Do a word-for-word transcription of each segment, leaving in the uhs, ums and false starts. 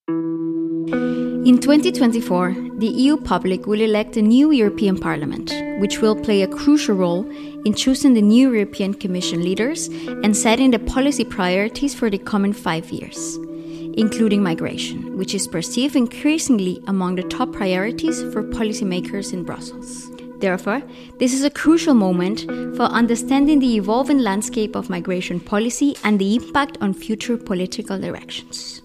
In twenty twenty-four, the E U public will elect a new European Parliament, which will play a crucial role in choosing the new European Commission leaders and setting the policy priorities for the coming five years, including migration, which is perceived increasingly among the top priorities for policymakers in Brussels. Therefore, this is a crucial moment for understanding the evolving landscape of migration policy and the impact on future political directions.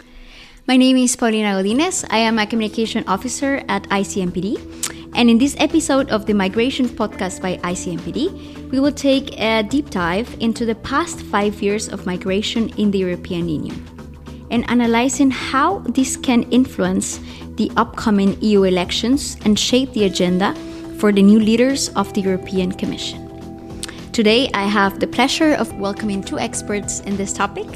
My name is Paulina Godinez. I am a communication officer at I C M P D. And in this episode of the Migration Podcast by I C M P D, we will take a deep dive into the past five years of migration in the European Union and analyzing how this can influence the upcoming E U elections and shape the agenda for the new leaders of the European Commission. Today, I have the pleasure of welcoming two experts in this topic.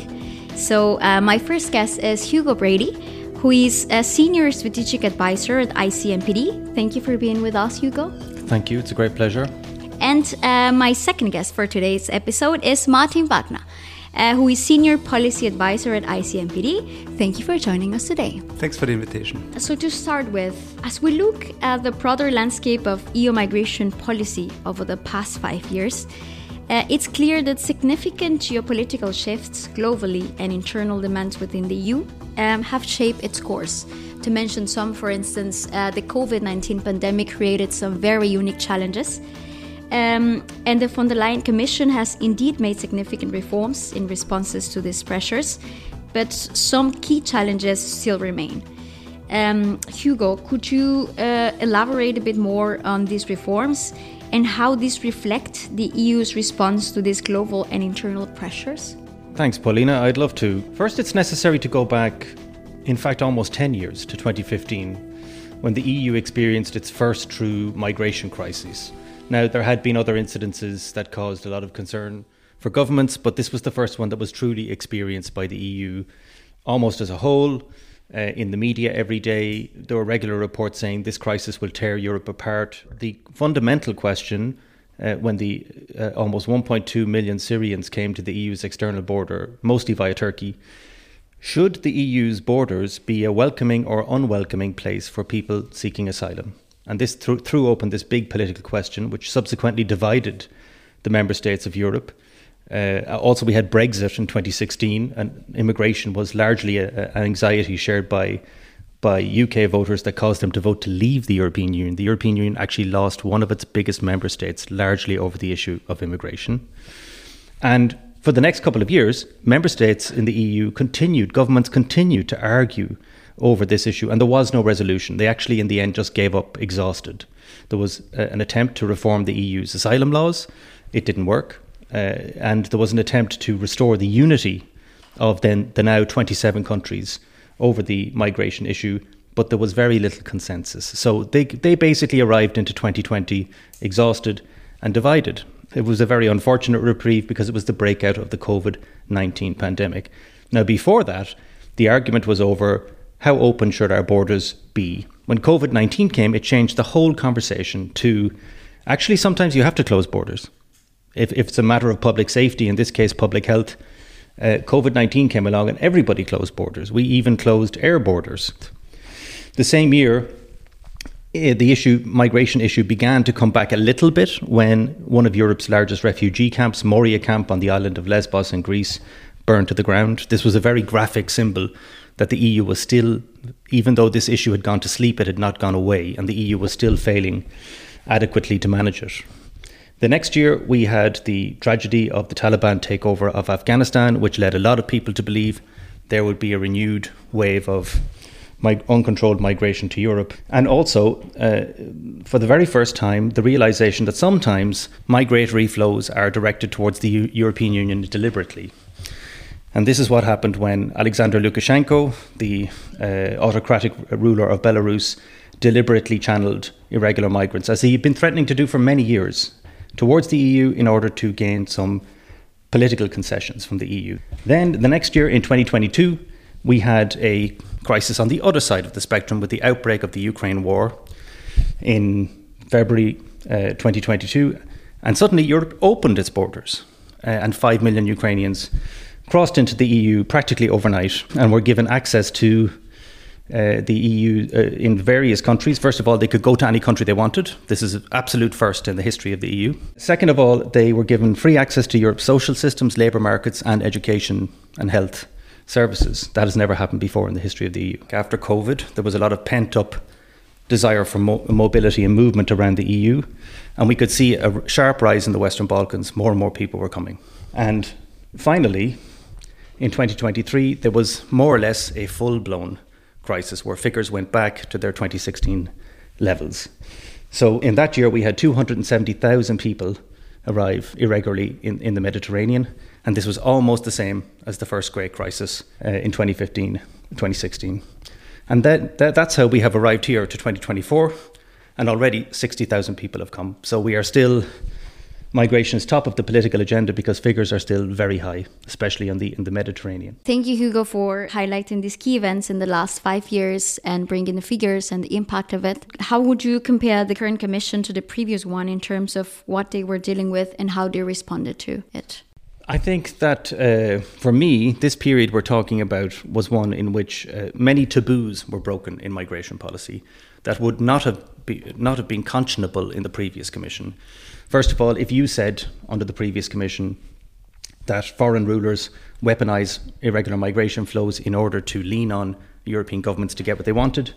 So uh, my first guest is Hugo Brady, who is a senior strategic advisor at I C M P D. Thank you for being with us, Hugo. Thank you. It's a great pleasure. And uh, my second guest for today's episode is Martin Wagner, uh, who is senior policy advisor at I C M P D. Thank you for joining us today. Thanks for the invitation. So to start with, as we look at the broader landscape of E U migration policy over the past five years, Uh, it's clear that significant geopolitical shifts globally and internal demands within the E U um, have shaped its course. To mention some, for instance, uh, the COVID nineteen pandemic created some very unique challenges. Um, and the von der Leyen Commission has indeed made significant reforms in responses to these pressures, but some key challenges still remain. Um, Hugo, could you uh, elaborate a bit more on these reforms and how these reflect the E U's response to these global and internal pressures? Thanks, Paulina. I'd love to. First, it's necessary to go back, in fact, almost ten years to twenty fifteen, when the E U experienced its first true migration crisis. Now, there had been other incidences that caused a lot of concern for governments, but this was the first one that was truly experienced by the E U almost as a whole. Uh, in the media every day, there were regular reports saying this crisis will tear Europe apart. The fundamental question, uh, when the uh, almost one point two million Syrians came to the E U's external border, mostly via Turkey, should the E U's borders be a welcoming or unwelcoming place for people seeking asylum? And this threw, threw open this big political question, which subsequently divided the member states of Europe. Uh, also, we had Brexit in twenty sixteen, and immigration was largely a, a, an anxiety shared by by U K voters that caused them to vote to leave the European Union. The European Union actually lost one of its biggest member states largely over the issue of immigration. And for the next couple of years, member states in the E U continued, governments continued to argue over this issue, and there was no resolution. They actually, in the end, just gave up exhausted. There was a, an attempt to reform the E U's asylum laws. It didn't work. Uh, and there was an attempt to restore the unity of then the now twenty-seven countries over the migration issue, but there was very little consensus. So they they basically arrived into twenty twenty exhausted and divided. It was a very unfortunate reprieve because it was the breakout of the COVID nineteen pandemic. Now, before that, the argument was over how open should our borders be. When COVID nineteen came, it changed the whole conversation to actually sometimes you have to close borders. If, if it's a matter of public safety, in this case public health, uh, COVID nineteen came along and everybody closed borders. We even closed air borders. The same year, uh, the issue, migration issue began to come back a little bit when one of Europe's largest refugee camps, Moria camp on the island of Lesbos in Greece, burned to the ground. This was a very graphic symbol that the E U was still, even though this issue had gone to sleep, it had not gone away, and the E U was still failing adequately to manage it. The next year, we had the tragedy of the Taliban takeover of Afghanistan, which led a lot of people to believe there would be a renewed wave of mig- uncontrolled migration to Europe. And also, uh, for the very first time, the realization that sometimes migratory flows are directed towards the U- European Union deliberately. And this is what happened when Alexander Lukashenko, the uh, autocratic ruler of Belarus, deliberately channeled irregular migrants, as he had been threatening to do for many years, towards the E U in order to gain some political concessions from the E U. Then the next year, in twenty twenty-two, we had a crisis on the other side of the spectrum with the outbreak of the Ukraine war in February uh, twenty twenty-two. And suddenly Europe opened its borders uh, and five million Ukrainians crossed into the E U practically overnight and were given access to uh, the E U uh, in various countries. First of all, they could go to any country they wanted. This is an absolute first in the history of the E U. Second of all, they were given free access to Europe's social systems, labour markets and education and health services. That has never happened before in the history of the E U. After COVID, there was a lot of pent-up desire for mo- mobility and movement around the E U, and we could see a sharp rise in the Western Balkans. More and more people were coming. And finally, in twenty twenty-three, there was more or less a full-blown crisis where figures went back to their twenty sixteen levels. So in that year, we had two hundred seventy thousand people arrive irregularly in, in the Mediterranean, and this was almost the same as the first great crisis uh, in twenty fifteen, twenty sixteen. And that, that, that's how we have arrived here to twenty twenty-four, and already sixty thousand people have come. So we are still, migration is top of the political agenda because figures are still very high, especially in the, in the Mediterranean. Thank you, Hugo, for highlighting these key events in the last five years and bringing the figures and the impact of it. How would you compare the current Commission to the previous one in terms of what they were dealing with and how they responded to it? I think that uh, for me, this period we're talking about was one in which uh, many taboos were broken in migration policy that would not have, be, not have been conscionable in the previous Commission. First of all, if you said under the previous Commission that foreign rulers weaponise irregular migration flows in order to lean on European governments to get what they wanted,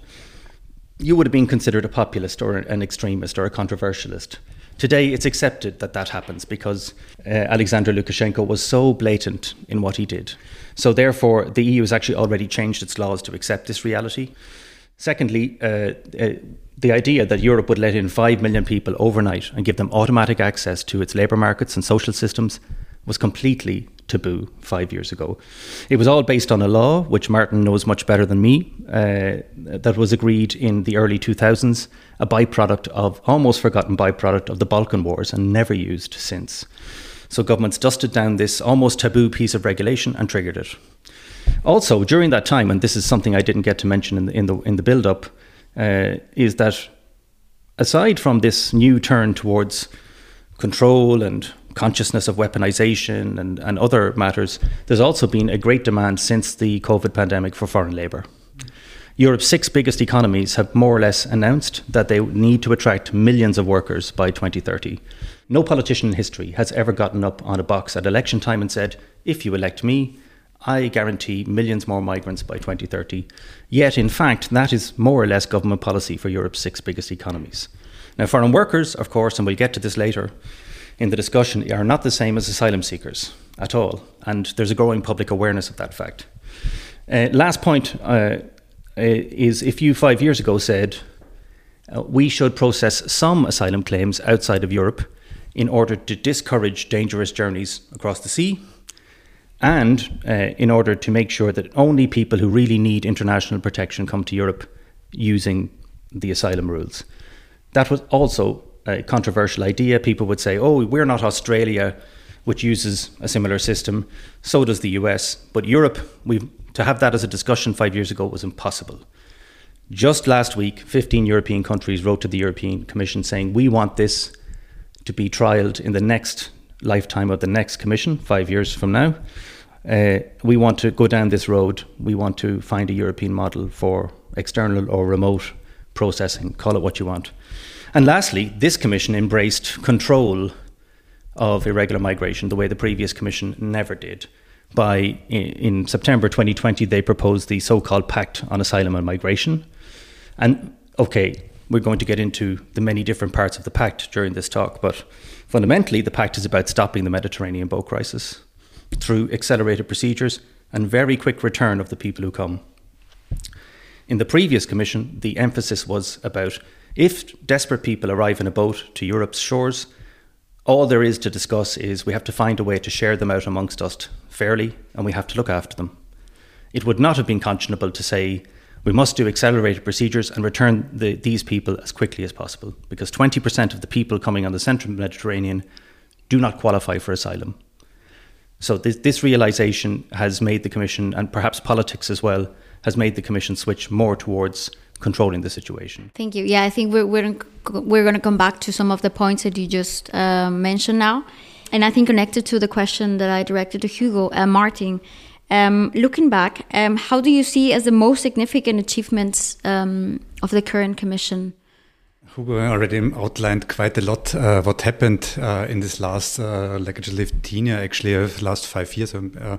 you would have been considered a populist or an extremist or a controversialist. Today, it's accepted that that happens because uh, Alexander Lukashenko was so blatant in what he did. So therefore, the E U has actually already changed its laws to accept this reality. Secondly, uh, uh, the idea that Europe would let in five million people overnight and give them automatic access to its labour markets and social systems was completely taboo five years ago. It was all based on a law, which Martin knows much better than me, uh, that was agreed in the early two thousands, a byproduct of, almost forgotten byproduct of the Balkan Wars and never used since. So governments dusted down this almost taboo piece of regulation and triggered it. Also, during that time, and this is something I didn't get to mention in the, in the, in the build-up, uh, is that aside from this new turn towards control and consciousness of weaponization and, and other matters, there's also been a great demand since the COVID pandemic for foreign labour. Europe's six biggest economies have more or less announced that they need to attract millions of workers by twenty thirty. No politician in history has ever gotten up on a box at election time and said, if you elect me, I guarantee millions more migrants by twenty thirty. Yet, in fact, that is more or less government policy for Europe's six biggest economies. Now, foreign workers, of course, and we'll get to this later in the discussion, are not the same as asylum seekers at all. And there's a growing public awareness of that fact. Uh, last point uh, is if you five years ago said uh, we should process some asylum claims outside of Europe in order to discourage dangerous journeys across the sea, and uh, in order to make sure that only people who really need international protection come to Europe using the asylum rules. That was also a controversial idea. People would say, oh, we're not Australia, which uses a similar system. So does the U S. But Europe, we've, to have that as a discussion five years ago was impossible. Just last week, fifteen European countries wrote to the European Commission saying, we want this to be trialled in the next lifetime of the next Commission, five years from now. Uh, we want to go down this road. We want to find a European model for external or remote processing, call it what you want. And lastly, this Commission embraced control of irregular migration the way the previous Commission never did. By in September twenty twenty, they proposed the so-called Pact on Asylum and Migration. And okay, we're going to get into the many different parts of the Pact during this talk, but fundamentally, the Pact is about stopping the Mediterranean boat crisis through accelerated procedures and very quick return of the people who come. In the previous Commission, the emphasis was about if desperate people arrive in a boat to Europe's shores, all there is to discuss is we have to find a way to share them out amongst us fairly, and we have to look after them. It would not have been conscionable to say we must do accelerated procedures and return the, these people as quickly as possible, because twenty percent of the people coming on the central Mediterranean do not qualify for asylum. So this, this realisation has made the Commission, and perhaps politics as well, has made the Commission switch more towards controlling the situation. Thank you. Yeah, I think we're we're, we're going to come back to some of the points that you just uh, mentioned now. And I think connected to the question that I directed to Hugo, uh, Martin, Um, looking back, um, how do you see as the most significant achievements um, of the current Commission? Hugo already outlined quite a lot uh, what happened uh, in this last uh, legislative tenure, actually, uh, last five years. Um, uh,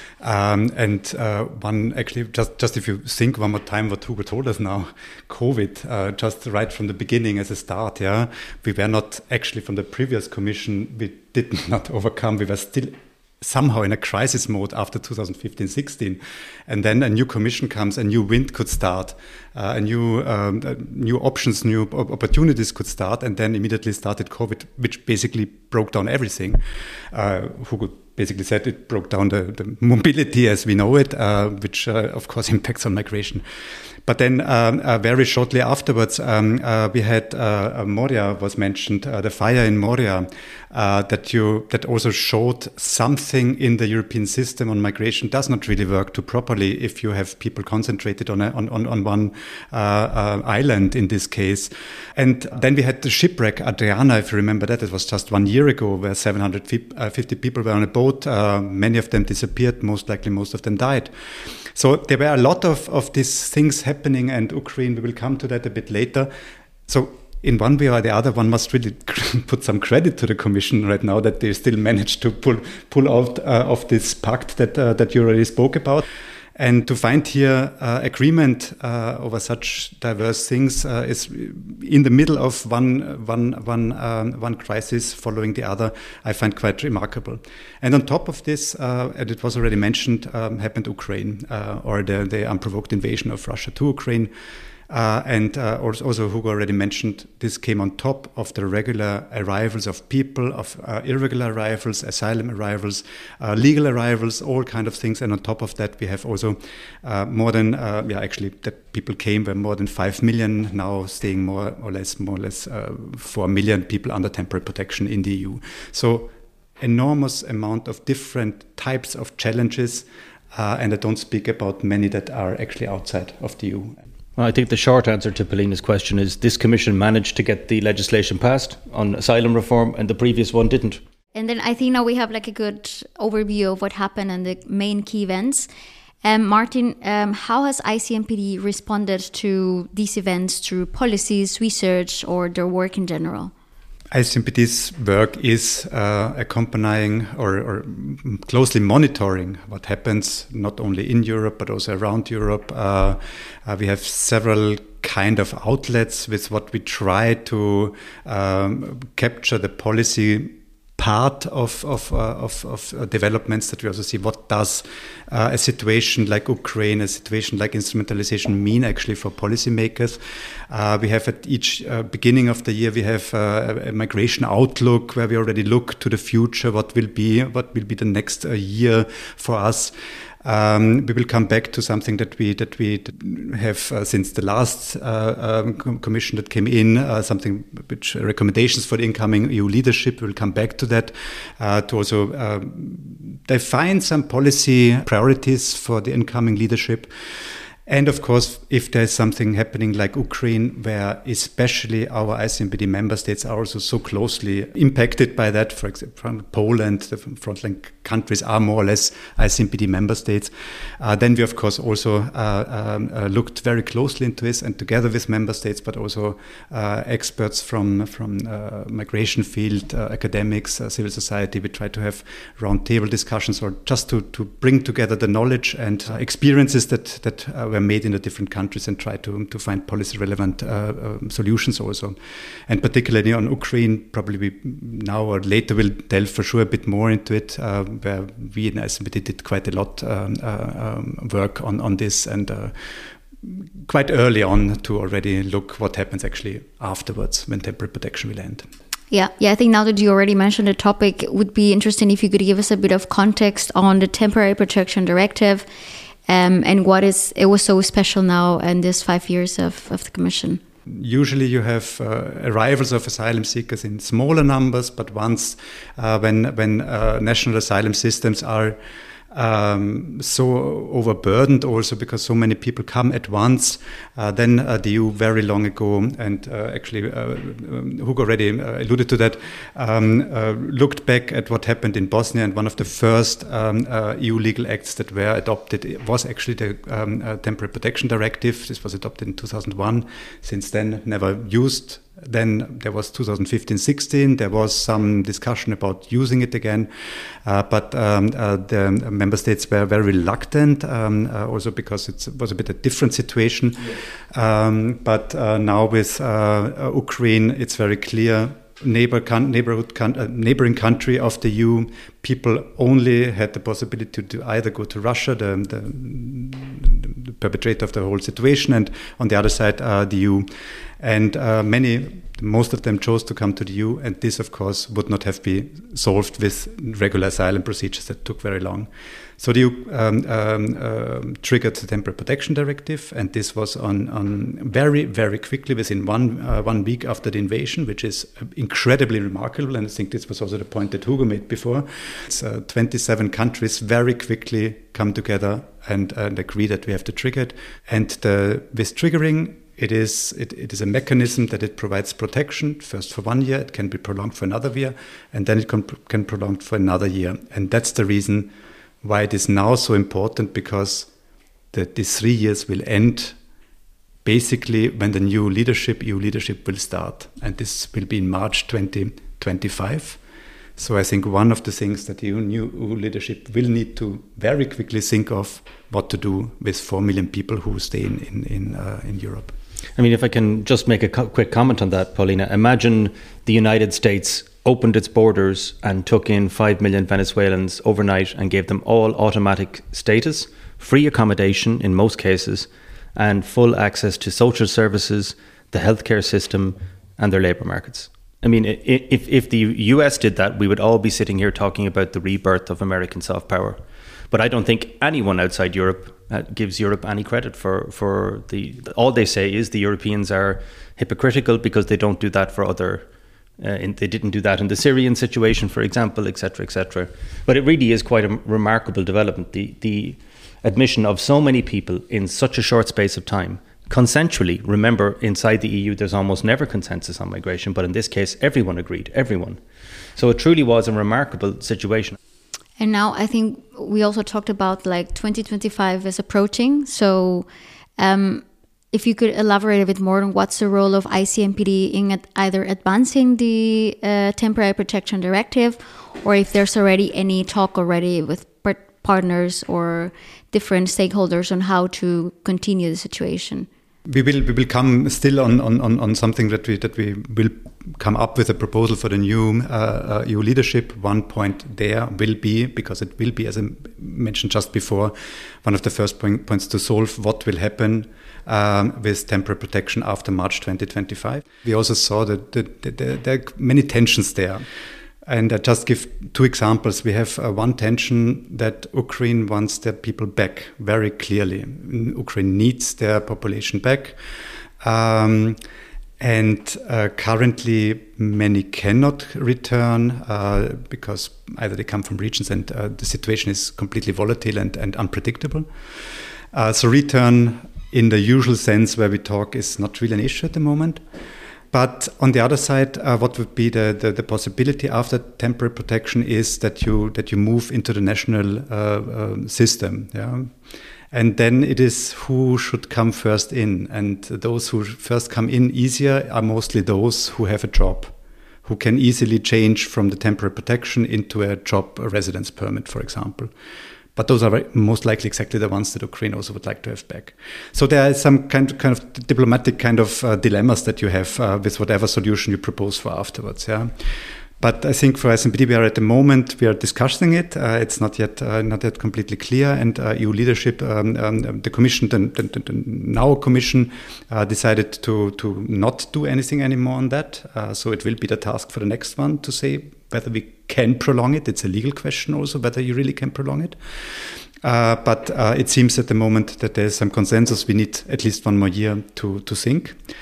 um, and uh, one, actually, just, just if you think one more time what Hugo told us now, COVID, uh, just right from the beginning as a start, yeah, we were not actually from the previous Commission, we did not overcome, we were still somehow in a crisis mode after two thousand fifteen sixteen, and then a new commission comes, a new wind could start, uh, a new um, uh, new options, new opportunities could start, and then immediately started COVID, which basically broke down everything. Uh, Hugo basically said it broke down the, the mobility as we know it, uh, which uh, of course impacts on migration. But then um, uh, very shortly afterwards, um, uh, we had uh, Moria was mentioned, uh, the fire in Moria, uh, that you that also showed something in the European system on migration does not really work too properly if you have people concentrated on a, on, on, on one uh, uh, island in this case. And then we had the shipwreck, Adriana, if you remember that, it was just one year ago, where seven hundred fifty people were on a boat. Uh, many of them disappeared, most likely most of them died. So there were a lot of, of these things happening, and Ukraine, we will come to that a bit later. So in one way or the other, one must really put some credit to the Commission right now that they still managed to pull pull out uh, of this pact that uh, that you already spoke about. And to find here uh, agreement uh, over such diverse things uh, is in the middle of one one one um, one crisis following the other, I find quite remarkable. And on top of this, uh, and it was already mentioned, um, happened Ukraine uh, or the, the unprovoked invasion of Russia to Ukraine. Uh, and uh, also, Hugo already mentioned, this came on top of the regular arrivals of people, of uh, irregular arrivals, asylum arrivals, uh, legal arrivals, all kind of things. And on top of that, we have also uh, more than, uh, yeah, actually, that people came were more than five million, now staying more or less, more or less uh, four million people under temporary protection in the E U. So enormous amount of different types of challenges. Uh, and I don't speak about many that are actually outside of the E U. Well, I think the short answer to Polina's question is this Commission managed to get the legislation passed on asylum reform, and the previous one didn't. And then I think now we have like a good overview of what happened and the main key events. Um, Martin, um, how has I C M P D responded to these events through policies, research, or their work in general? I C M P D's work is uh, accompanying or, or closely monitoring what happens not only in Europe but also around Europe. Uh, uh, we have several kind of outlets with what we try to um, capture the policy part of of, uh, of of developments that we also see. What does uh, a situation like Ukraine, a situation like instrumentalization mean actually for policymakers? Uh, we have at each uh, beginning of the year we have uh, a migration outlook where we already look to the future. What will be what will be the next uh, year for us? Um, we will come back to something that we that we have uh, since the last uh, um, commission that came in, uh, something which uh, recommendations for the incoming E U leadership. We will come back to that uh, to also uh, define some policy priorities for the incoming leadership. And of course, if there's something happening like Ukraine, where especially our I C M P D member states are also so closely impacted by that, for example, Poland, the frontline countries are more or less I C M P D member states, uh, then we of course also uh, um, uh, looked very closely into this, and together with member states, but also uh, experts from, from uh, migration field, uh, academics, uh, civil society, we try to have roundtable discussions or just to, to bring together the knowledge and uh, experiences that, that uh, were made in the different countries and try to, to find policy relevant uh, um, solutions also. And particularly on Ukraine, probably we now or later will delve for sure a bit more into it, uh, where we in I C M P D did quite a lot um, uh, um, work on, on this and uh, quite early on to already look what happens actually afterwards when temporary protection will end. Yeah, yeah. I think now that you already mentioned the topic, it would be interesting if you could give us a bit of context on the Temporary Protection Directive. Um, and what is it was so special now in this five years of, of the Commission? Usually you have uh, arrivals of asylum seekers in smaller numbers, but once uh, when when uh, national asylum systems are um, so overburdened also because so many people come at once. Uh, then uh, the E U very long ago, and uh, actually uh, Hugo already uh, alluded to that, um, uh, looked back at what happened in Bosnia, and one of the first um, uh, E U legal acts that were adopted was actually the um, uh, Temporary Protection Directive. This was adopted in two thousand one. Since then, never used. Then there was two thousand fifteen sixteen. There was some discussion about using it again, uh, but um, uh, the member states were very reluctant, um, uh, also because it was a bit a different situation. Yeah. Um, but uh, now with uh, Ukraine, it's very clear. Neighbor con- neighborhood con- uh, neighboring country of the E U, people only had the possibility to, to either go to Russia, the, the, the perpetrator of the whole situation, and on the other side, uh, the E U. And uh, many, most of them chose to come to the E U, and this, of course, would not have been solved with regular asylum procedures that took very long. So the E U um, um, uh, triggered the Temporary Protection Directive, and this was on, on very, very quickly, within one uh, one week after the invasion, which is incredibly remarkable. And I think this was also the point that Hugo made before. It's, uh, twenty-seven countries very quickly come together and, and agree that we have to trigger it. And the, with triggering, It is it, it is a mechanism that it provides protection, first for one year, it can be prolonged for another year, and then it can, can prolonged for another year. And that's the reason why it is now so important, because the, these three years will end basically when the new leadership, E U leadership will start. And this will be in March twenty twenty-five. So I think one of the things that the E U new E U leadership will need to very quickly think of what to do with four million people who stay in, in, in, uh, in Europe. I mean, if I can just make a co- quick comment on that, Paulina. Imagine the United States opened its borders and took in five million Venezuelans overnight and gave them all automatic status, free accommodation in most cases, and full access to social services, the healthcare system, and their labour markets. I mean, if, if the U S did that, we would all be sitting here talking about the rebirth of American soft power. But I don't think anyone outside Europe uh, gives Europe any credit for, for the... All they say is the Europeans are hypocritical because they don't do that for other... Uh, in, they didn't do that in the Syrian situation, for example, et cetera, et cetera. But it really is quite a remarkable development. The, the admission of so many people in such a short space of time, consensually. Remember, inside the E U, there's almost never consensus on migration. But in this case, everyone agreed, everyone. So it truly was a remarkable situation. And now I think we also talked about like twenty twenty-five is approaching. So um, if you could elaborate a bit more on what's the role of I C M P D in at either advancing the uh, Temporary Protection Directive, or if there's already any talk already with par- partners or different stakeholders on how to continue the situation. We will we will come still on, on, on something that we that we will come up with a proposal for the new uh, uh, E U leadership. One point there will be, because it will be, as I mentioned just before, one of the first point, points to solve what will happen um, with temporary protection after March twenty twenty-five. We also saw that, that, that, that there are many tensions there. And I just give two examples. We have uh, one tension that Ukraine wants their people back very clearly. Ukraine needs their population back. Um, and uh, currently, many cannot return uh, because either they come from regions and uh, the situation is completely volatile and, and unpredictable. Uh, so return in the usual sense where we talk is not really an issue at the moment. But on the other side, uh, what would be the, the, the possibility after temporary protection is that you that you move into the national uh, uh, system, yeah, and then it is who should come first in, and those who first come in easier are mostly those who have a job, who can easily change from the temporary protection into a job, a residence permit, for example. But those are most likely exactly the ones that Ukraine also would like to have back. So there is some kind of, kind of diplomatic kind of uh, dilemmas that you have uh, with whatever solution you propose for afterwards. Yeah, but I think for I C M P D, we are at the moment we are discussing it. Uh, it's not yet uh, not yet completely clear. And uh, E U leadership, um, um, the Commission, the, the, the now Commission, uh, decided to to not do anything anymore on that. Uh, so it will be the task for the next one to say whether we can prolong it. It's a legal question also, whether you really can prolong it. Uh, but uh, it seems at the moment that there's some consensus. We need at least one more year to, to think.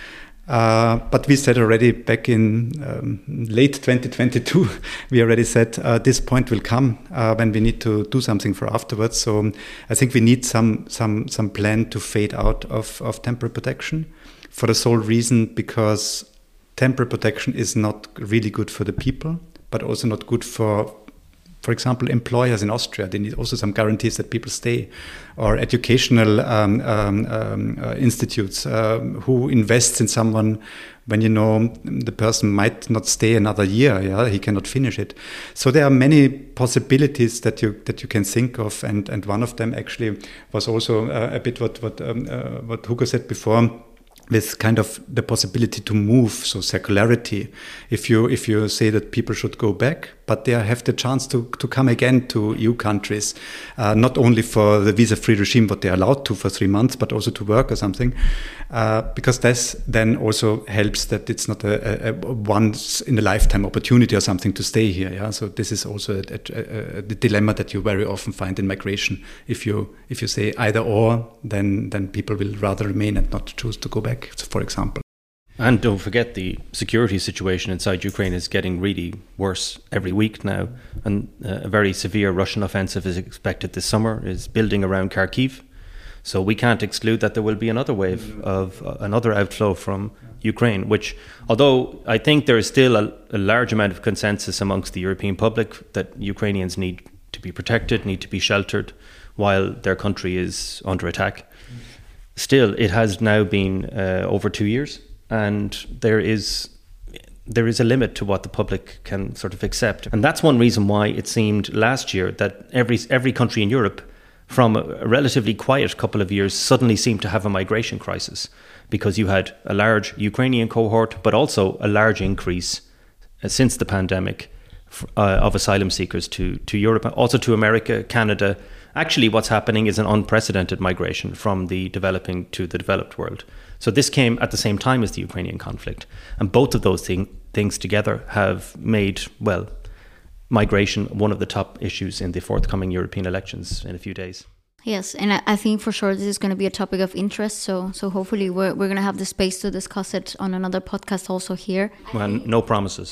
Uh, but we said already back in um, late twenty twenty-two, we already said uh, this point will come uh, when we need to do something for afterwards. So um, I think we need some some some plan to fade out of, of temporary protection for the sole reason because temporary protection is not really good for the people, but also not good for For example, employers in Austria, they need also some guarantees that people stay, or educational um, um, um, uh, institutes uh, who invests in someone when you know the person might not stay another year, yeah, he cannot finish it. So there are many possibilities that you that you can think of, and, and one of them actually was also uh, a bit what what um, uh, what Hugo said before, with kind of the possibility to move, so circularity. If you if you say that people should go back, but they have the chance to, to come again to E U countries, uh, not only for the visa-free regime, what they're allowed to for three months, but also to work or something, uh, because this then also helps that it's not a, a, a once in a lifetime opportunity or something to stay here. Yeah, so this is also a, a, a, the dilemma that you very often find in migration. If you if you say either or, then then people will rather remain and not choose to go back, for example. And don't forget, the security situation inside Ukraine is getting really worse every week now. And uh, a very severe Russian offensive is expected this summer, is building around Kharkiv. So we can't exclude that there will be another wave of uh, another outflow from Ukraine, which, although I think there is still a, a large amount of consensus amongst the European public that Ukrainians need to be protected, need to be sheltered while their country is under attack. Still, it has now been uh, over two years. And there is there is a limit to what the public can sort of accept. And that's one reason why it seemed last year that every every country in Europe, from a relatively quiet couple of years, suddenly seemed to have a migration crisis, because you had a large Ukrainian cohort, but also a large increase uh, since the pandemic uh, of asylum seekers to, to Europe, also to America, Canada. Actually, what's happening is an unprecedented migration from the developing to the developed world. So this came at the same time as the Ukrainian conflict. And both of those thing, things together have made, well, migration one of the top issues in the forthcoming European elections in a few days. Yes, and I, I think for sure this is going to be a topic of interest. So so hopefully we're, we're going to have the space to discuss it on another podcast also here. Well, no promises.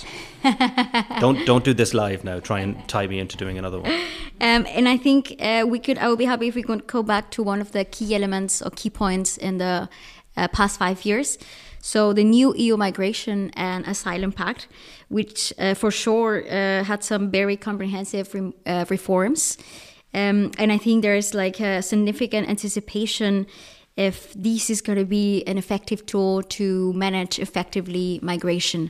don't don't do this live now. Try and tie me into doing another one. Um, and I think uh, we could. I would be happy if we could go back to one of the key elements or key points in the uh, past five years. So the new E U Migration and Asylum Pact, which uh, for sure uh, had some very comprehensive re- uh, reforms. Um, and I think there is like a significant anticipation if this is going to be an effective tool to manage effectively migration.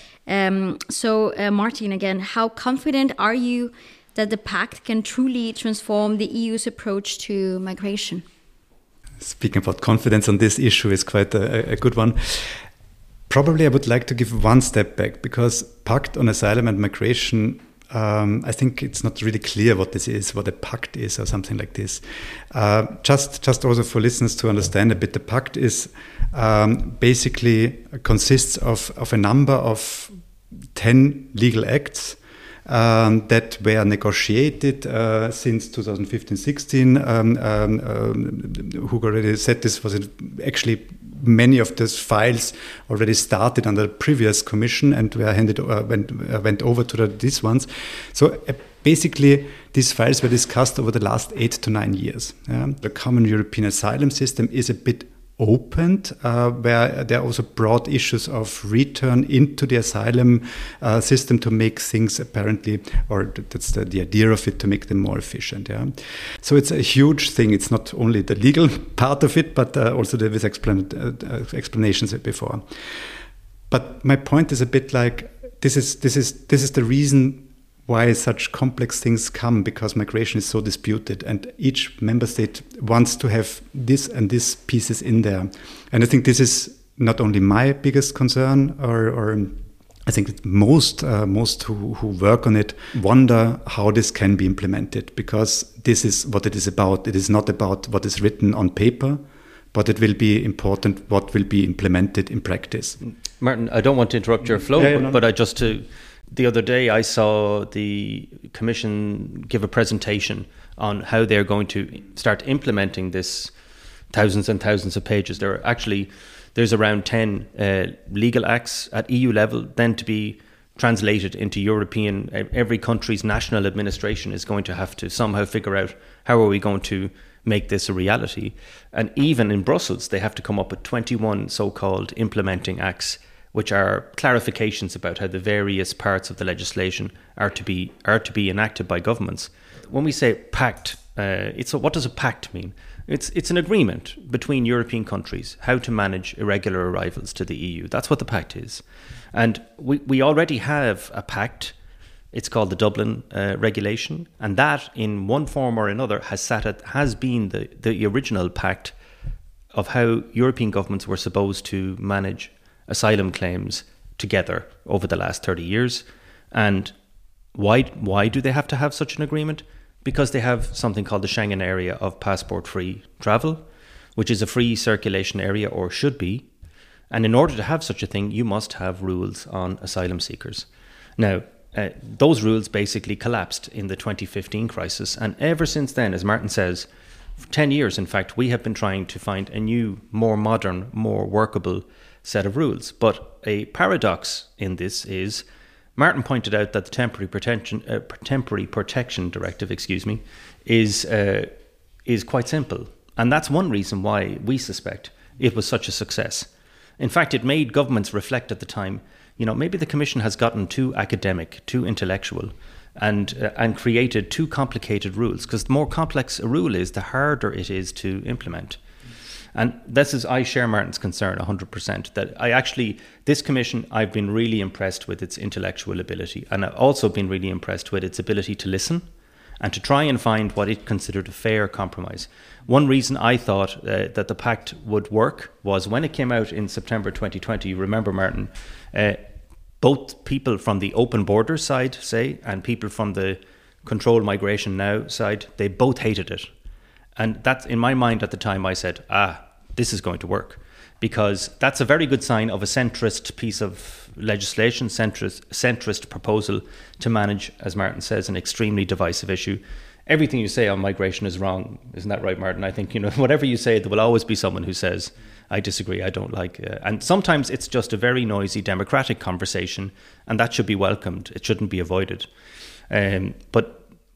Um, so, uh, Martin, again, how confident are you that the pact can truly transform the E U's approach to migration? Speaking about confidence on this issue is quite a, a good one. Probably I would like to give one step back, because Pact on Asylum and Migration, Um, I think it's not really clear what this is, what a pact is or something like this. Uh, just, just also for listeners to understand a bit, the pact is um, basically consists of, of a number of ten legal acts um, that were negotiated uh, since two thousand fifteen sixteen. Um, um, um, Hugo already said this was actually many of those files already started under the previous commission and were handed uh, went uh, went over to the, these ones. So uh, basically, these files were discussed over the last eight to nine years. Yeah? The common European asylum system is a bit opened, uh, where there are also broad issues of return into the asylum uh, system to make things apparently, or that's the, the idea of it, to make them more efficient. Yeah, so it's a huge thing. It's not only the legal part of it, but uh, also the with explan- uh, explanations before. But my point is a bit like this is this is this is the reason why such complex things come, because migration is so disputed and each member state wants to have this and this pieces in there. And I think this is not only my biggest concern, or, or I think that most uh, most who, who work on it wonder how this can be implemented, because this is what it is about. It is not about what is written on paper, but it will be important what will be implemented in practice. Martin, I don't want to interrupt your flow, yeah, yeah, no, but I just to... The other day, I saw the Commission give a presentation on how they're going to start implementing this thousands and thousands of pages. There are actually, there's around ten uh, legal acts at E U level, then to be translated into European. Every country's national administration is going to have to somehow figure out how are we going to make this a reality. And even in Brussels, they have to come up with twenty-one so-called implementing acts, which are clarifications about how the various parts of the legislation are to be are to be enacted by governments. When we say pact, uh, it's a, what does a pact mean? It's it's an agreement between European countries how to manage irregular arrivals to the E U. That's what the pact is. And we, we already have a pact. It's called the Dublin uh, Regulation, and that, in one form or another, has sat at, has been the, the original pact of how European governments were supposed to manage asylum claims together over the last thirty years. And why why do they have to have such an agreement? Because they have something called the Schengen Area of passport-free travel, which is a free circulation area, or should be. And in order to have such a thing, you must have rules on asylum seekers. Now, uh, those rules basically collapsed in the twenty fifteen crisis. And ever since then, as Martin says, for ten years, in fact, we have been trying to find a new, more modern, more workable set of rules. But a paradox in this is, Martin pointed out that the temporary protection, uh, temporary protection directive, excuse me, is uh, is quite simple, and that's one reason why we suspect it was such a success. In fact, it made governments reflect at the time. You know, maybe the Commission has gotten too academic, too intellectual, and uh, and created too complicated rules. Because the more complex a rule is, the harder it is to implement. And this is, I share Martin's concern one hundred percent, that I actually, this commission, I've been really impressed with its intellectual ability. And I've also been really impressed with its ability to listen and to try and find what it considered a fair compromise. One reason I thought uh, that the pact would work was when it came out in September twenty twenty, you remember, Martin, uh, both people from the open borders side, say, and people from the control migration now side, they both hated it. And that's, in my mind at the time, I said, ah, this is going to work. Because that's a very good sign of a centrist piece of legislation, centrist, centrist proposal to manage, as Martin says, an extremely divisive issue. Everything you say on migration is wrong. Isn't that right, Martin? I think, you know, whatever you say, there will always be someone who says, I disagree, I don't like it. And sometimes it's just a very noisy democratic conversation, and that should be welcomed. It shouldn't be avoided. Um, but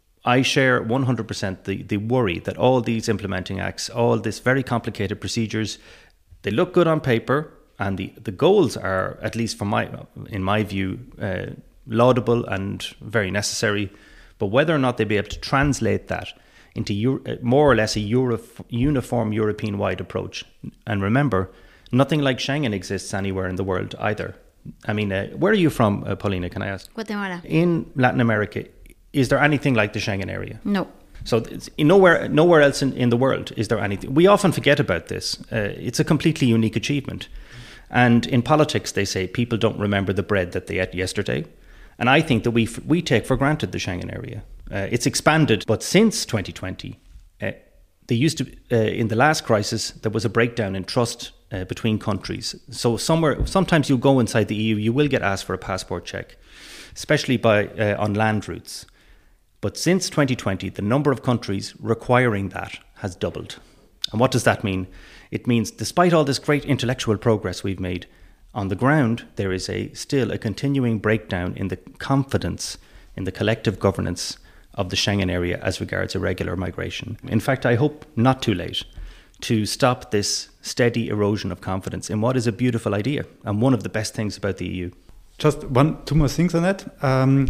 I share one hundred percent the, the worry that all these implementing acts, all this very complicated procedures, they look good on paper, and the, the goals are, at least from my, in my view, uh, laudable and very necessary. But whether or not they be able to translate that into Euro, more or less a Euro, uniform European-wide approach. And remember, nothing like Schengen exists anywhere in the world either. I mean, uh, where are you from, uh, Paulina, can I ask? Guatemala. In Latin America, is there anything like the Schengen area? No. So it's, nowhere nowhere else in, in the world is there anything. We often forget about this. Uh, it's a completely unique achievement. And in politics, they say people don't remember the bread that they ate yesterday. And I think that we we take for granted the Schengen area. Uh, it's expanded, but since twenty twenty, uh, they used to, uh, in the last crisis, there was a breakdown in trust uh, between countries. So somewhere, sometimes you go inside the E U, you will get asked for a passport check, especially by uh, on land routes. But since twenty twenty, the number of countries requiring that has doubled. And what does that mean? It means despite all this great intellectual progress we've made, on the ground, there is a still a continuing breakdown in the confidence in the collective governance of the Schengen area as regards irregular migration. In fact, I hope not too late to stop this steady erosion of confidence in what is a beautiful idea and one of the best things about the E U. Just one, two more things on that. Um,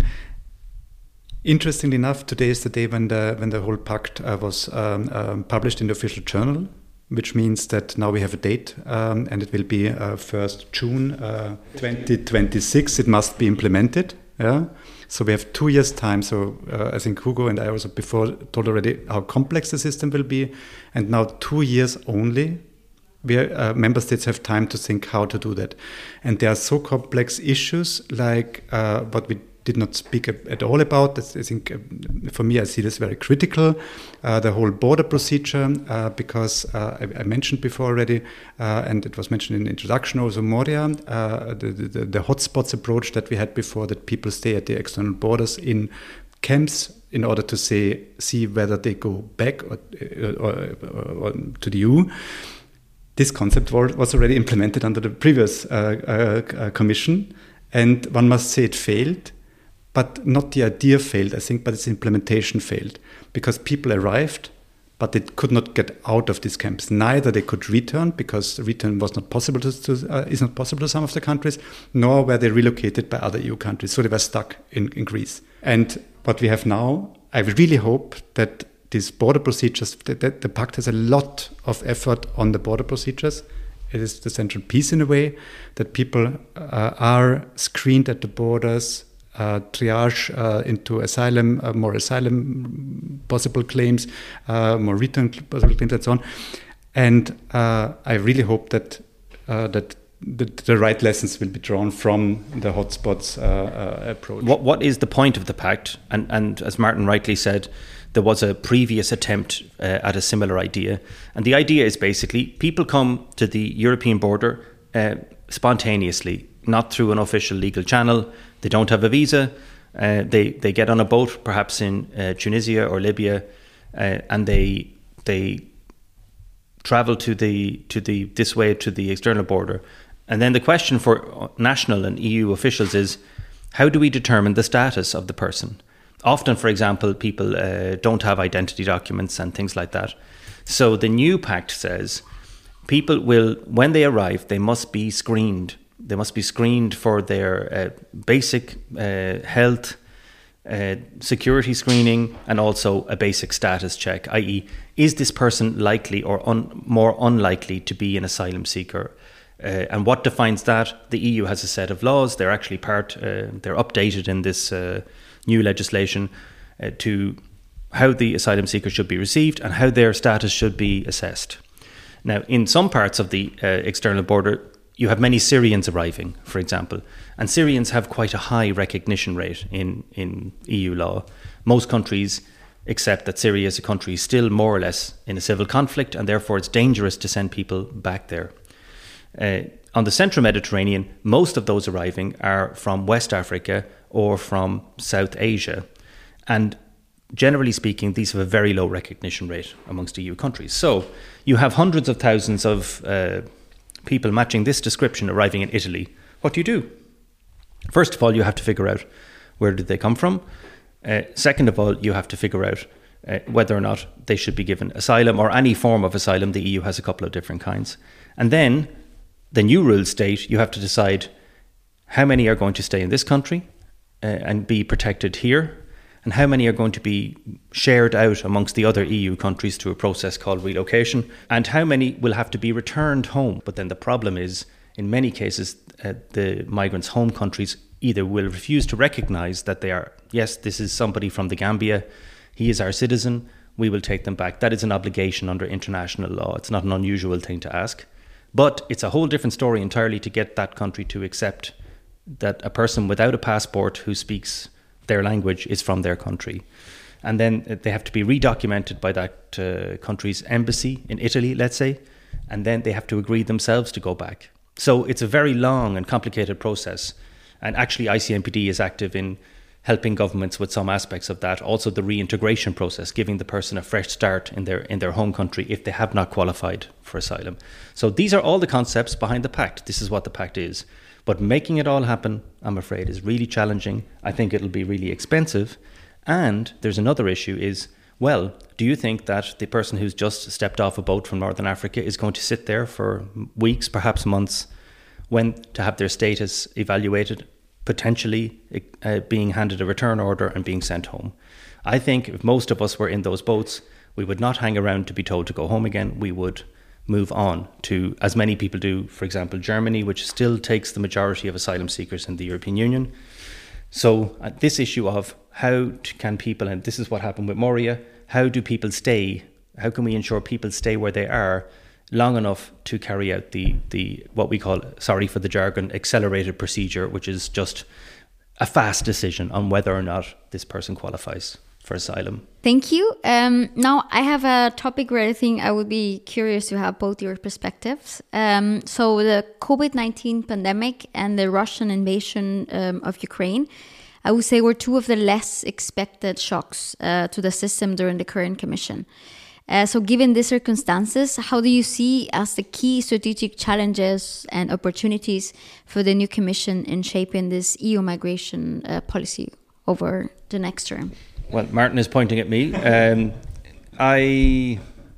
Interestingly enough, today is the day when the when the whole pact uh, was um, um, published in the official journal, which means that now we have a date, um, and it will be uh, first June uh, twenty twenty-six. It must be implemented. Yeah, so we have two years' time. So uh, I think Hugo and I also before told already how complex the system will be, and now two years only. Where uh, member states have time to think how to do that, and there are so complex issues like uh, what we did not speak at all about. I think uh, for me, I see this very critical, uh, the whole border procedure, uh, because uh, I, I mentioned before already, uh, and it was mentioned in the introduction also, Moria, uh, the, the, the hotspots approach that we had before, that people stay at the external borders in camps in order to say, see whether they go back or, or, or, or to the E U. this concept was already implemented under the previous uh, uh, commission, and one must say it failed, but not the idea failed, I think, but its implementation failed, because people arrived, but they could not get out of these camps. Neither they could return, because return was not possible to, to uh, is not possible to some of the countries, nor were they relocated by other E U countries. So they were stuck in, in Greece. And what we have now, I really hope that these border procedures, that, that the pact has a lot of effort on the border procedures. It is the central piece in a way that people uh, are screened at the borders, Uh, triage uh, into asylum, uh, more asylum possible claims, uh, more return possible claims, and so on. And uh, I really hope that uh, that the, the right lessons will be drawn from the hotspots uh, uh, approach. What What is the point of the pact? And and as Martin rightly said, there was a previous attempt uh, at a similar idea. And the idea is basically people come to the European border uh, spontaneously, not through an official legal channel. They don't have a visa. Uh, they they get on a boat, perhaps in uh, Tunisia or Libya, uh, and they they travel to the to the this way to the external border. And then the question for national and E U officials is, how do we determine the status of the person? Often, for example, people uh, don't have identity documents and things like that. So the new pact says people will, when they arrive, they must be screened. They must be screened for their uh, basic uh, health, uh, security screening, and also a basic status check, that is, is this person likely or un- more unlikely to be an asylum seeker? Uh, and what defines that? The E U has a set of laws. They're actually part, uh, they're updated in this uh, new legislation uh, to how the asylum seeker should be received and how their status should be assessed. Now, in some parts of the uh, external border, you have many Syrians arriving, for example, and Syrians have quite a high recognition rate in, in E U law. Most countries accept that Syria is a country still more or less in a civil conflict, and therefore it's dangerous to send people back there. Uh, on the central Mediterranean, most of those arriving are from West Africa or from South Asia. And generally speaking, these have a very low recognition rate amongst E U countries. So you have hundreds of thousands of uh, people matching this description arriving in Italy. What do you do? First of all, you have to figure out where did they come from. Uh, second of all, you have to figure out uh, whether or not they should be given asylum or any form of asylum. The E U has a couple of different kinds. And then the new rules state you have to decide how many are going to stay in this country uh, and be protected here, and how many are going to be shared out amongst the other E U countries through a process called relocation, and how many will have to be returned home. But then the problem is, in many cases, uh, the migrants' home countries either will refuse to recognise that they are, yes, this is somebody from the Gambia, he is our citizen, we will take them back. That is an obligation under international law. It's not an unusual thing to ask. But it's a whole different story entirely to get that country to accept that a person without a passport who speaks their language is from their country. And then they have to be redocumented by that uh, country's embassy in Italy, let's say, and then they have to agree themselves to go back. So it's a very long and complicated process. And actually I C M P D is active in helping governments with some aspects of that. Also the reintegration process, giving the person a fresh start in their in their home country if they have not qualified for asylum. So these are all the concepts behind the pact. This is what the pact is. But making it all happen, I'm afraid, is really challenging. I think it'll be really expensive. And there's another issue is, well, do you think that the person who's just stepped off a boat from Northern Africa is going to sit there for weeks, perhaps months, when to have their status evaluated, potentially uh, being handed a return order and being sent home? I think if most of us were in those boats, we would not hang around to be told to go home again. We would move on to, as many people do, for example, Germany, which still takes the majority of asylum seekers in the European Union. So uh, this issue of how to, can people, and this is what happened with Moria, how do people stay, how can we ensure people stay where they are long enough to carry out the, the what we call, sorry for the jargon, accelerated procedure, which is just a fast decision on whether or not this person qualifies for asylum. Thank you. Um, now I have a topic where I think I would be curious to have both your perspectives. Um, so the COVID nineteen pandemic and the Russian invasion um, of Ukraine, I would say, were two of the less expected shocks uh, to the system during the current commission. Uh, so given these circumstances, how do you see as the key strategic challenges and opportunities for the new Commission in shaping this E U migration uh, policy over the next term? Well, Martin is pointing at me. Um, I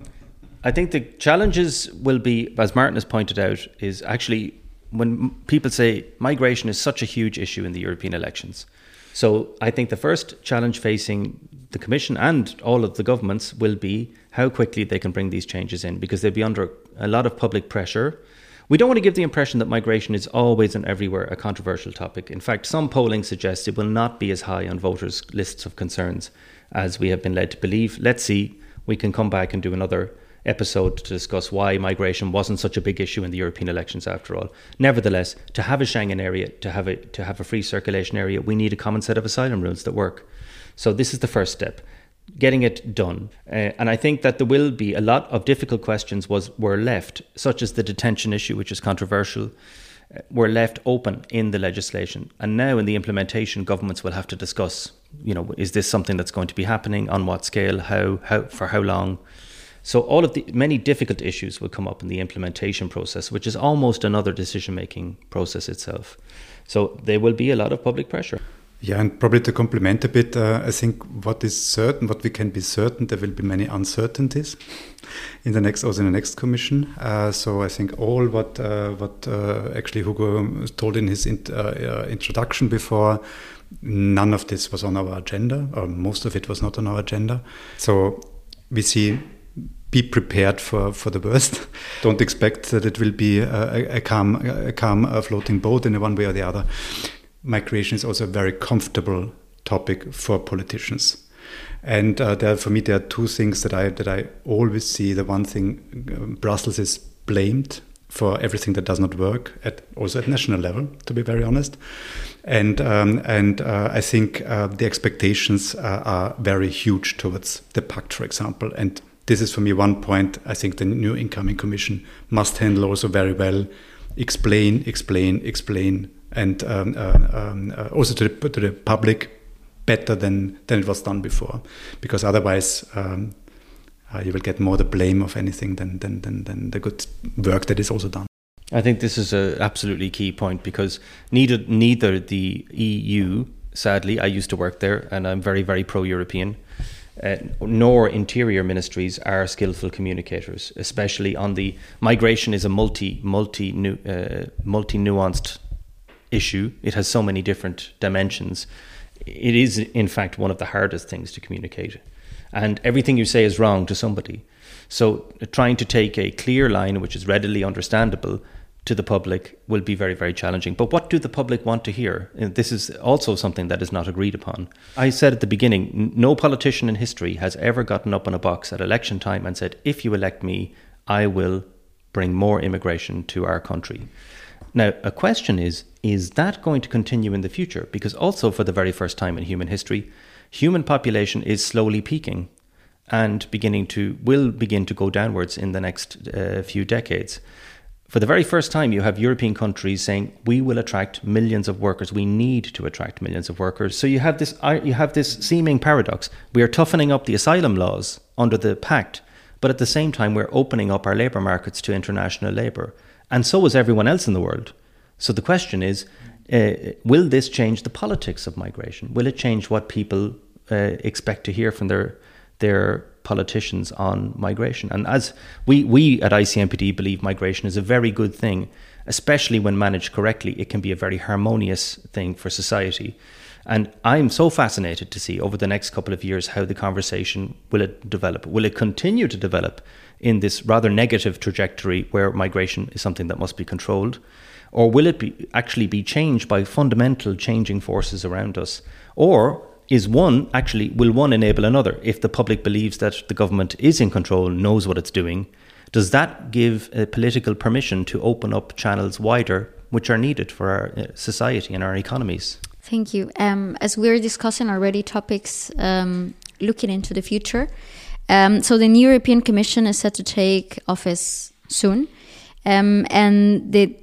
I think the challenges will be, as Martin has pointed out, is actually when people say migration is such a huge issue in the European elections. So I think the first challenge facing the Commission and all of the governments will be how quickly they can bring these changes in, because they'll be under a lot of public pressure. We don't want to give the impression that migration is always and everywhere a controversial topic. In fact, some polling suggests it will not be as high on voters' lists of concerns as we have been led to believe. Let's see. We can come back and do another episode to discuss why migration wasn't such a big issue in the European elections after all. Nevertheless, to have a Schengen area, to have a, to have a free circulation area, we need a common set of asylum rules that work. So this is the first step, getting it done. Uh, and I think that there will be a lot of difficult questions was were left, such as the detention issue, which is controversial, uh, were left open in the legislation. And now in the implementation, governments will have to discuss, you know, is this something that's going to be happening, on what scale, how, how, for how long? So all of the many difficult issues will come up in the implementation process, which is almost another decision-making process itself. So there will be a lot of public pressure. Yeah, and probably to complement a bit, uh, I think what is certain, what we can be certain, there will be many uncertainties in the next, also in the next Commission. Uh, so I think all what uh, what uh, actually Hugo told in his in, uh, uh, introduction before, none of this was on our agenda, or most of it was not on our agenda. So we see. Be prepared for, for the worst. Don't expect that it will be a, a calm, a calm uh, floating boat in one way or the other. Migration is also a very comfortable topic for politicians. And uh, there, for me, there are two things that I that I always see. The one thing, uh, Brussels is blamed for everything that does not work, at also at national level, to be very honest. And um, and uh, I think uh, the expectations uh, are very huge towards the Pact, for example. And this is for me one point I think the new incoming Commission must handle also very well. Explain, explain, explain, and um, uh, um, uh, also to the, to the public better than, than it was done before. Because otherwise um, uh, you will get more the blame of anything than, than, than, than the good work that is also done. I think this is an absolutely key point, because neither, neither the E U, sadly, I used to work there and I'm very, very pro-European, Uh, nor interior ministries are skillful communicators, especially on the migration is a multi multi uh, multi nuanced issue. It has so many different dimensions. It is in fact one of the hardest things to communicate, and everything you say is wrong to somebody. So uh, trying to take a clear line which is readily understandable to the public will be very, very challenging. But what do the public want to hear? And this is also something that is not agreed upon. I said at the beginning, no politician in history has ever gotten up in a box at election time and said, if you elect me, I will bring more immigration to our country. Now, a question is, is that going to continue in the future? Because also for the very first time in human history, human population is slowly peaking and beginning to, will begin to go downwards in the next uh, few decades. For the very first time, you have European countries saying, we will attract millions of workers. We need to attract millions of workers. So you have this you have this seeming paradox. We are toughening up the asylum laws under the Pact, but at the same time, we're opening up our labour markets to international labour. And so is everyone else in the world. So the question is, uh, will this change the politics of migration? Will it change what people uh, expect to hear from their their politicians on migration? And as we, we at I C M P D believe migration is a very good thing, especially when managed correctly. It can be a very harmonious thing for society. And I'm so fascinated to see over the next couple of years how the conversation will it develop. Will it continue to develop in this rather negative trajectory where migration is something that must be controlled? Or will it be actually be changed by fundamental changing forces around us? Or is one actually, will one enable another? If the public believes that the government is in control, knows what it's doing, does that give a political permission to open up channels wider, which are needed for our society and our economies? Thank you. Um, as we're discussing already topics um, looking into the future, um, so the new European Commission is set to take office soon, um, and the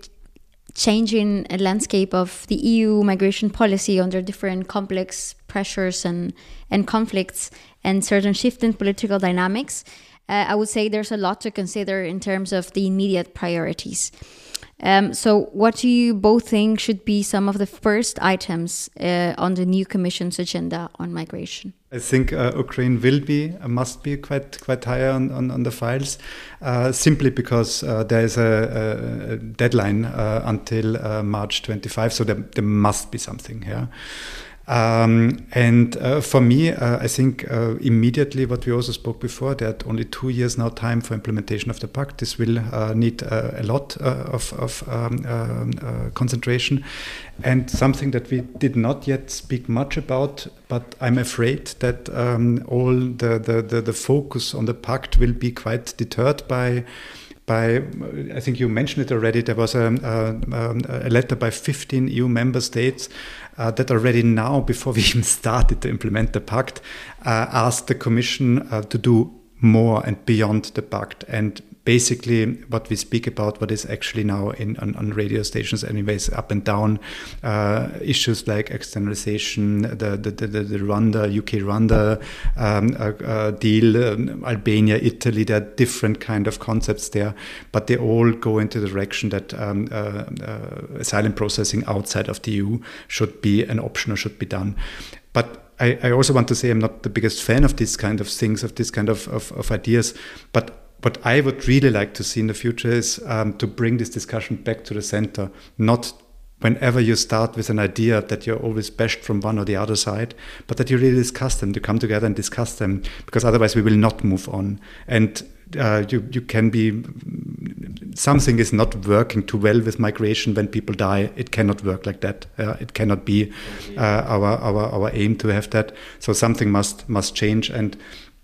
changing landscape of the E U migration policy under different complex pressures and, and conflicts and certain shift in political dynamics uh, I would say there's a lot to consider in terms of the immediate priorities. Um, so what do you both think should be some of the first items uh, on the new Commission's agenda on migration? I think uh, Ukraine will be, uh, must be quite quite high on, on, on the files, uh, simply because uh, there is a, a deadline uh, until uh, March twenty-fifth, so there, there must be something here. Um, and uh, for me, uh, I think uh, immediately what we also spoke before, that only two years now time for implementation of the pact. This will uh, need uh, a lot uh, of, of um, uh, uh, concentration. And something that we did not yet speak much about, but I'm afraid that um, all the, the, the, the focus on the pact will be quite deterred by By, I think you mentioned it already, there was a, a, a letter by fifteen E U member states uh, that already now, before we even started to implement the pact, uh, asked the Commission uh, to do more and beyond the pact. And basically what we speak about, what is actually now in on, on radio stations anyways, up and down, uh, issues like externalization, the the, the, the Rwanda, U K Rwanda um, uh, uh, deal, um, Albania, Italy, there are different kind of concepts there, but they all go into the direction that um, uh, uh, asylum processing outside of the E U should be an option or should be done. But I, I also want to say I'm not the biggest fan of these kind of things, of this kind of, of, of ideas, but what I would really like to see in the future is um, to bring this discussion back to the center, not whenever you start with an idea that you're always bashed from one or the other side, but that you really discuss them, to come together and discuss them, because otherwise we will not move on. And uh, you, you can be, something is not working too well with migration when people die. It cannot work like that. Uh, it cannot be uh, our, our, our aim to have that. So something must, must change. And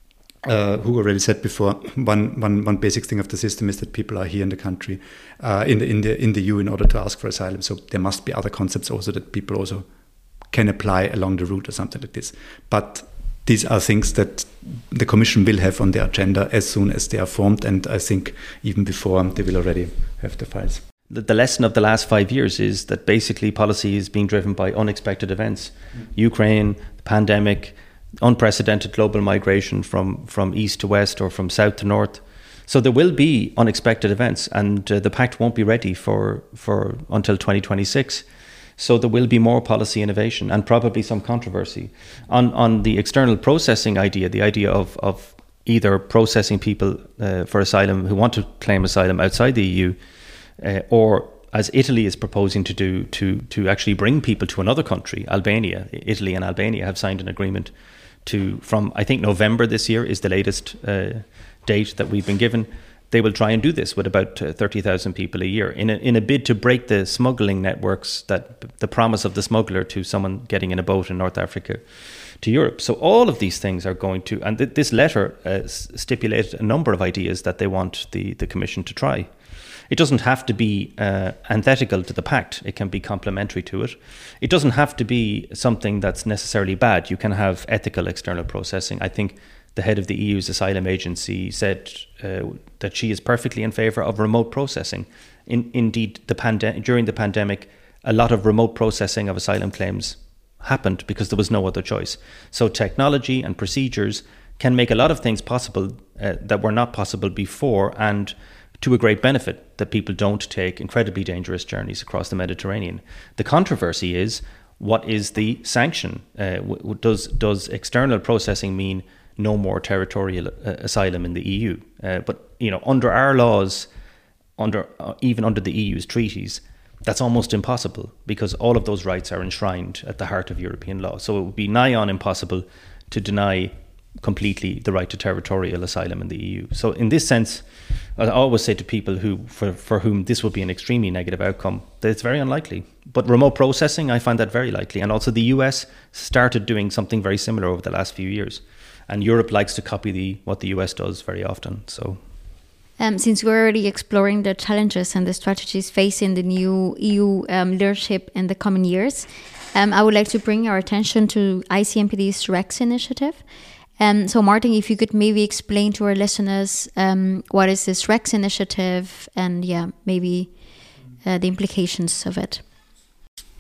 Uh, who already said before, one, one, one basic thing of the system is that people are here in the country, uh, in the in the in the E U, in order to ask for asylum. So there must be other concepts also that people also can apply along the route or something like this. But these are things that the Commission will have on their agenda as soon as they are formed, and I think even before they will already have the files. The, the lesson of the last five years is that basically policy is being driven by unexpected events. Mm. Ukraine, the pandemic, unprecedented global migration from, from east to west or from south to north. So there will be unexpected events, and uh, the pact won't be ready for, for until twenty twenty-six. So there will be more policy innovation and probably some controversy. On, on the external processing idea, the idea of, of either processing people uh, for asylum who want to claim asylum outside the E U, uh, or as Italy is proposing to do, to, to actually bring people to another country, Albania. Italy and Albania have signed an agreement to, from I think November this year is the latest uh, date that we've been given. They will try and do this with about uh, thirty thousand people a year in a, in a bid to break the smuggling networks, that the promise of the smuggler to someone getting in a boat in North Africa to Europe. So all of these things are going to, and th- this letter uh, stipulated a number of ideas that they want the, the Commission to try. It doesn't have to be uh, antithetical to the pact. It can be complementary to it. It doesn't have to be something that's necessarily bad. You can have ethical external processing. I think the head of the E U's asylum agency said uh, that she is perfectly in favour of remote processing. In, indeed, the pande- during the pandemic, a lot of remote processing of asylum claims happened because there was no other choice. So technology and procedures can make a lot of things possible uh, that were not possible before, and to a great benefit, that people don't take incredibly dangerous journeys across the Mediterranean. The controversy is, what is the sanction? Uh, w- does does external processing mean no more territorial uh, asylum in the E U? Uh, but you know, under our laws, under uh, even under the E U's treaties, that's almost impossible, because all of those rights are enshrined at the heart of European law. So it would be nigh on impossible to deny completely the right to territorial asylum in the E U. So in this sense, I always say to people who, for, for whom this would be an extremely negative outcome, that it's very unlikely. But remote processing, I find that very likely. And also the U S started doing something very similar over the last few years. And Europe likes to copy the what the U S does very often. So, um, since we're already exploring the challenges and the strategies facing the new E U um, leadership in the coming years, um, I would like to bring our attention to I C M P D's REX initiative. Um, so, Martin, if you could maybe explain to our listeners um, what is this REX initiative, and yeah, maybe uh, the implications of it.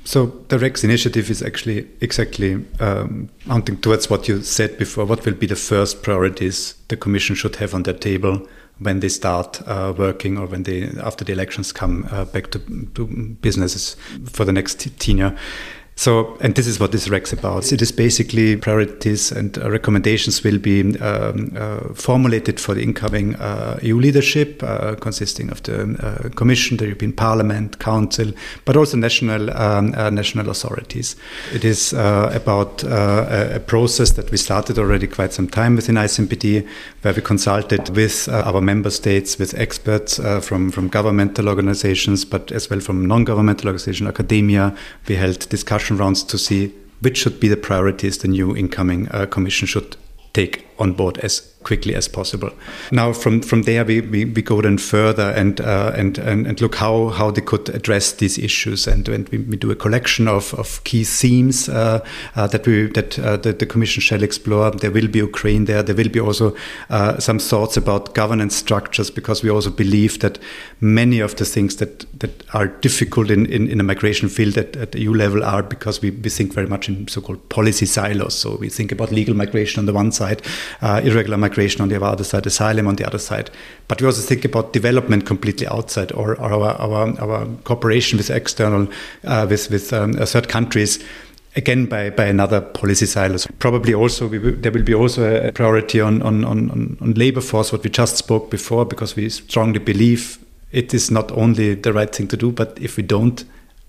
So the REX initiative is actually exactly um, pointing towards what you said before. What will be the first priorities the Commission should have on their table when they start uh, working, or when they, after the elections, come uh, back to, to businesses for the next t- tenure. So, and this is what this REX about. It is basically priorities and uh, recommendations will be um, uh, formulated for the incoming uh, E U leadership, uh, consisting of the uh, Commission, the European Parliament, Council, but also national um, uh, national authorities. It is uh, about uh, a, a process that we started already quite some time within I C M P D, where we consulted with uh, our member states, with experts uh, from, from governmental organizations, but as well from non-governmental organizations, academia. We held discussions rounds to see which should be the priorities the new incoming uh, Commission should take on board as quickly as possible. Now, from, from there, we, we, we go then further and, uh, and and and look how, how they could address these issues, and, and we, we do a collection of, of key themes uh, uh, that we that, uh, that the Commission shall explore. There will be Ukraine there. There will be also uh, some thoughts about governance structures, because we also believe that many of the things that, that are difficult in, in, in a migration field at, at the E U level are because we, we think very much in so-called policy silos. So we think about legal migration on the one side, uh, irregular migration on the other side, asylum on the other side. But we also think about development completely outside, or, or our, our our cooperation with external, uh, with with um, third countries, again by, by another policy silos. Probably also we will, there will be also a priority on on, on on labor force, what we just spoke before, because we strongly believe it is not only the right thing to do, but if we don't,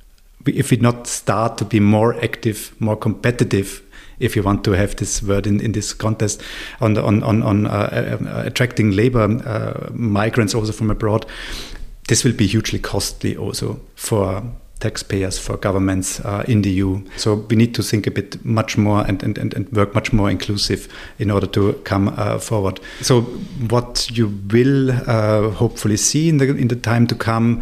if we not start to be more active, more competitive, if you want to have this word in, in this contest, on the, on on, on uh, uh, attracting labor uh, migrants also from abroad, this will be hugely costly also for taxpayers, for governments uh, in the E U. So we need to think a bit much more and, and, and, and work much more inclusive in order to come uh, forward. So what you will uh, hopefully see in the in the time to come,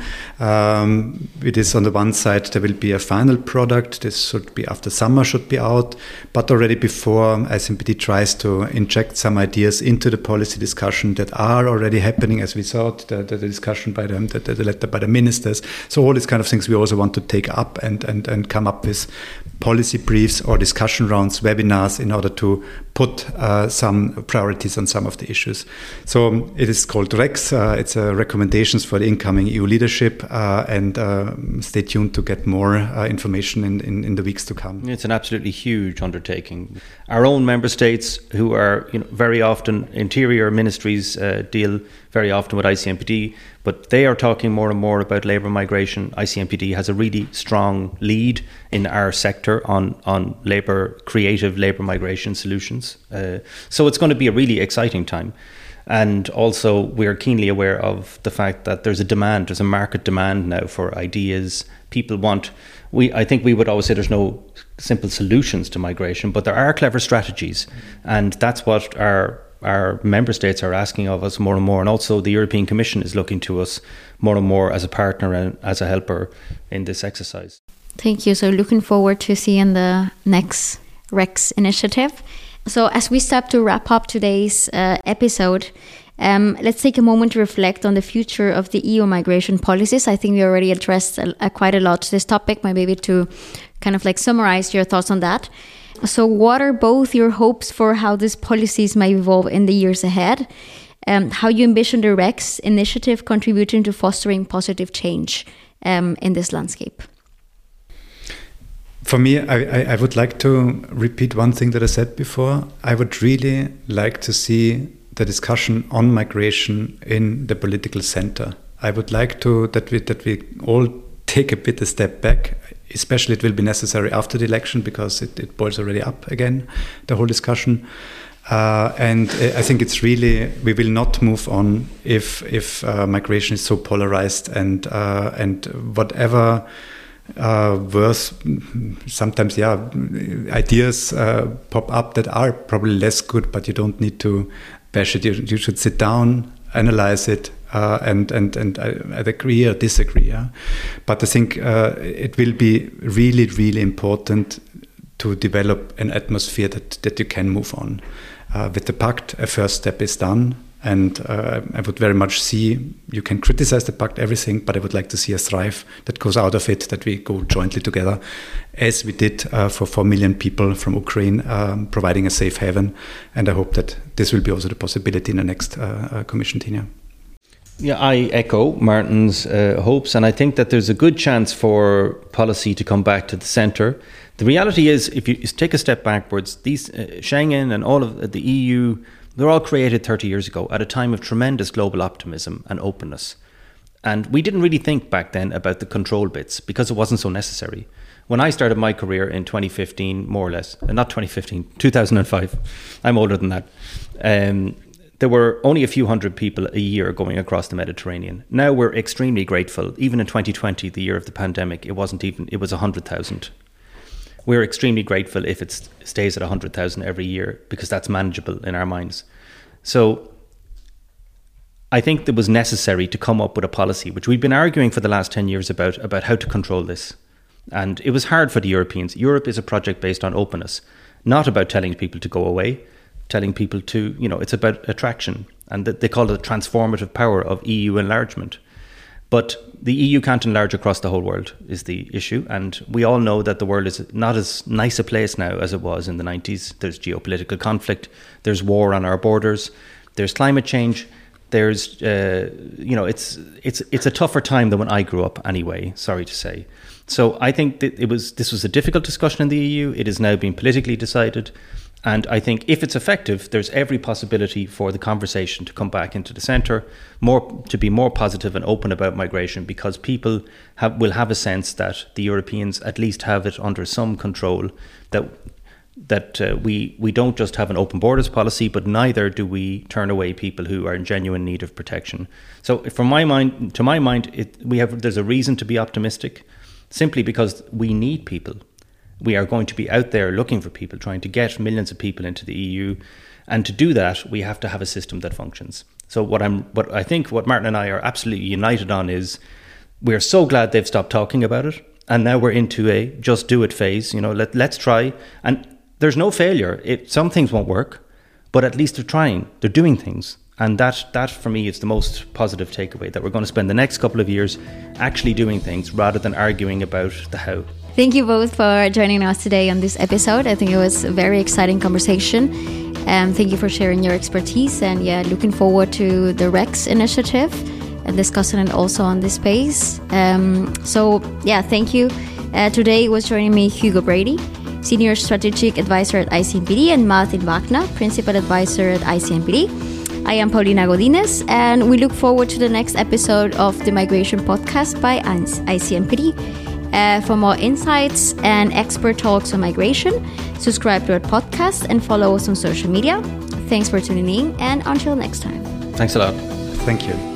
um, it is on the one side there will be a final product. This should be after summer, should be out, but already before, I C M P D tries to inject some ideas into the policy discussion that are already happening, as we saw the, the, the discussion by the, the, the letter by the ministers. So all these kind of things we also want to take up and, and, and come up with policy briefs or discussion rounds, webinars, in order to put uh, some priorities on some of the issues. So it is called REX. Uh, it's uh, recommendations for the incoming E U leadership, uh, and uh, stay tuned to get more uh, information in, in, in the weeks to come. It's an absolutely huge undertaking. Our own member states, who are you know, very often interior ministries, uh, deal very often with I C M P D, but they are talking more and more about labour migration. I C M P D has a really strong lead in our sector on, on labour, creative labour migration solutions. Uh, so it's going to be a really exciting time. And also we're keenly aware of the fact that there's a demand, there's a market demand now for ideas. People want, we I think we would always say there's no simple solutions to migration, but there are clever strategies. And that's what our our member states are asking of us more and more. And also the European Commission is looking to us more and more as a partner and as a helper in this exercise. Thank you. So looking forward to seeing the next REX initiative. So as we start to wrap up today's uh, episode, um, let's take a moment to reflect on the future of the E U migration policies. I think we already addressed a, a quite a lot this topic, maybe to kind of like summarize your thoughts on that. So what are both your hopes for how these policies may evolve in the years ahead? Um, how you envision the REX initiative contributing to fostering positive change um, in this landscape? For me, I, I, I would like to repeat one thing that I said before. I would really like to see the discussion on migration in the political center. I would like to that we that we all take a bit a step back. Especially it will be necessary after the election, because it, it boils already up again, the whole discussion. Uh, and I think it's really, we will not move on if if uh, migration is so polarized, and uh, and whatever uh, worse, sometimes, yeah, ideas uh, pop up that are probably less good, but you don't need to bash it. You, you should sit down, analyze it, Uh, and and and I, I agree or disagree, yeah? But I think uh, it will be really, really important to develop an atmosphere that, that you can move on. Uh, with the pact, a first step is done. And uh, I would very much see, you can criticize the pact, everything, but I would like to see a thrive that goes out of it, that we go jointly together, as we did uh, for four million people from Ukraine, um, providing a safe haven. And I hope that this will be also the possibility in the next uh, uh, Commission tenure. Yeah, I echo Martin's uh, hopes, and I think that there's a good chance for policy to come back to the centre. The reality is, if you take a step backwards, these uh, Schengen and all of the E U, they're all created thirty years ago at a time of tremendous global optimism and openness. And we didn't really think back then about the control bits because it wasn't so necessary. When I started my career in twenty fifteen, more or less, uh, not twenty fifteen, two thousand five, I'm older than that, um, there were only a few hundred people a year going across the Mediterranean. Now we're extremely grateful. Even in twenty twenty, the year of the pandemic, it wasn't even, it was one hundred thousand. We're extremely grateful if it stays at one hundred thousand every year because that's manageable in our minds. So I think it was necessary to come up with a policy, which we've been arguing for the last ten years about, about how to control this. And it was hard for the Europeans. Europe is a project based on openness, not about telling people to go away, telling people to, you know, it's about attraction. And they call it the transformative power of E U enlargement. But the E U can't enlarge across the whole world is the issue. And we all know that the world is not as nice a place now as it was in the nineties. There's geopolitical conflict. There's war on our borders. There's climate change. There's, uh, you know, it's it's it's a tougher time than when I grew up anyway, sorry to say. So I think that it was this was a difficult discussion in the E U. It has now been politically decided. And I think if it's effective, there's every possibility for the conversation to come back into the centre, more to be more positive and open about migration, because people have, will have a sense that the Europeans at least have it under some control, that that uh, we we don't just have an open borders policy, but neither do we turn away people who are in genuine need of protection. So from my mind, to my mind, it, we have there's a reason to be optimistic, simply because we need people. We are going to be out there looking for people, trying to get millions of people into the E U. And to do that, we have to have a system that functions. So what I'm, what I think what Martin and I are absolutely united on is we're so glad they've stopped talking about it. And now we're into a just do it phase. You know, let, let's try. And there's no failure. It, some things won't work, but at least they're trying. They're doing things. And that, that for me is the most positive takeaway, that we're going to spend the next couple of years actually doing things rather than arguing about the how. Thank you both for joining us today on this episode. I think it was a very exciting conversation. Um, thank you for sharing your expertise, and yeah, looking forward to the REX initiative and discussing it also on this space. Um, so yeah, thank you. Uh, today was joining me Hugo Brady, Senior Strategic Advisor at I C M P D, and Martin Wagner, Principal Advisor at I C M P D. I am Paulina Godinez, and we look forward to the next episode of the Migration Podcast by I C M P D. Uh, for more insights and expert talks on migration, subscribe to our podcast and follow us on social media. Thanks for tuning in, and until next time. Thanks a lot. Thank you.